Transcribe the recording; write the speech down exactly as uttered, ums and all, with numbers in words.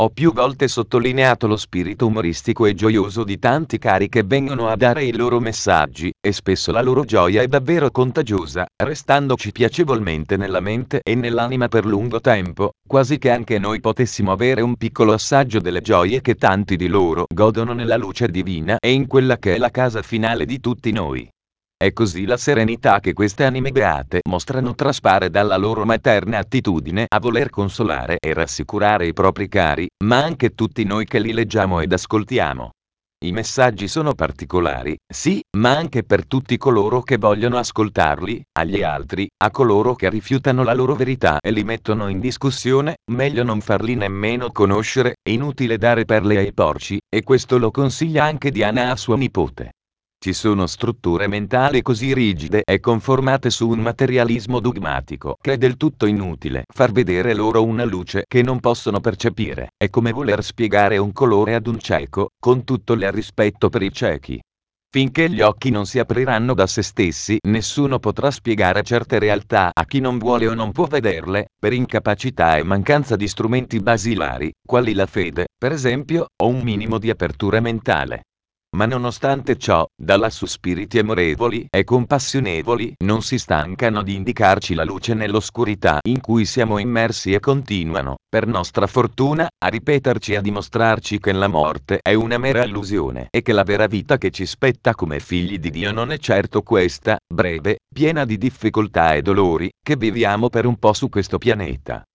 Ho più volte sottolineato lo spirito umoristico e gioioso di tanti cari che vengono a dare i loro messaggi, e spesso la loro gioia è davvero contagiosa, restandoci piacevolmente nella mente e nell'anima per lungo tempo, quasi che anche noi potessimo avere un piccolo assaggio delle gioie che tanti di loro godono nella luce divina e in quella che è la casa finale di tutti noi. È così la serenità che queste anime beate mostrano traspare dalla loro materna attitudine a voler consolare e rassicurare i propri cari, ma anche tutti noi che li leggiamo ed ascoltiamo. I messaggi sono particolari, sì, ma anche per tutti coloro che vogliono ascoltarli, agli altri, a coloro che rifiutano la loro verità e li mettono in discussione, meglio non farli nemmeno conoscere, è inutile dare perle ai porci, e questo lo consiglia anche Diana a suo nipote. Ci sono strutture mentali così rigide e conformate su un materialismo dogmatico che è del tutto inutile far vedere loro una luce che non possono percepire. È come voler spiegare un colore ad un cieco, con tutto il rispetto per i ciechi. Finché gli occhi non si apriranno da se stessi, nessuno potrà spiegare certe realtà a chi non vuole o non può vederle, per incapacità e mancanza di strumenti basilari, quali la fede, per esempio, o un minimo di apertura mentale. Ma nonostante ciò, da lassù spiriti amorevoli e compassionevoli non si stancano di indicarci la luce nell'oscurità in cui siamo immersi e continuano, per nostra fortuna, a ripeterci e a dimostrarci che la morte è una mera illusione e che la vera vita che ci spetta come figli di Dio non è certo questa, breve, piena di difficoltà e dolori, che viviamo per un po' su questo pianeta.